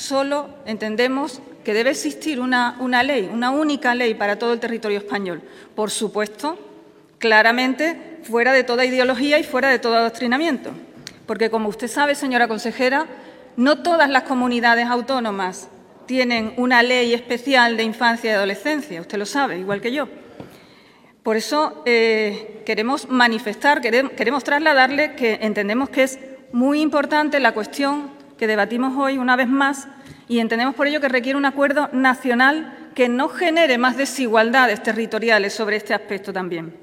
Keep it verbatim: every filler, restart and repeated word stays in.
solo entendemos que debe existir una, una ley, una única ley para todo el territorio español. Por supuesto, claramente fuera de toda ideología y fuera de todo adoctrinamiento. Porque, como usted sabe, señora consejera, no todas las comunidades autónomas tienen una ley especial de infancia y adolescencia. Usted lo sabe, igual que yo. Por eso eh, queremos manifestar, queremos, queremos trasladarle que entendemos que es muy importante la cuestión que debatimos hoy una vez más y entendemos por ello que requiere un acuerdo nacional que no genere más desigualdades territoriales sobre este aspecto también.